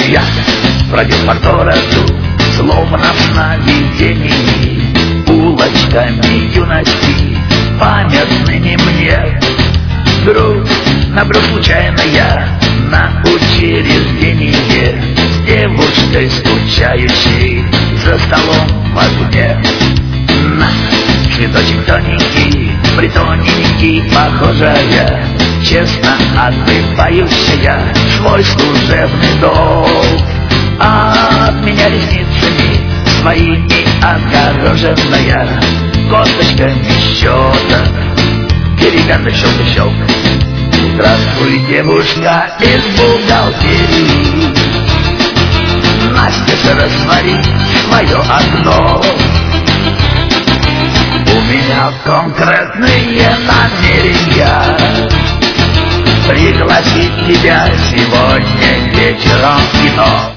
Я бродил по городу, словно в сновидении, улочками юности, памятными мне. Вдруг набрел случайно я на учреждение с девушкой, скучающей за столом в огне. На цветочек тоненький, притоненький, похожая, честно отбывающая свой служебный долг. А от меня ресницами своими отгороженная, косточками щеток, деревянный щелк-щелк. Здравствуй, девушка из бухгалтерии, Настя, рассмотри свое окно. У меня конкретные намерения пригласить тебя сегодня вечером в кино.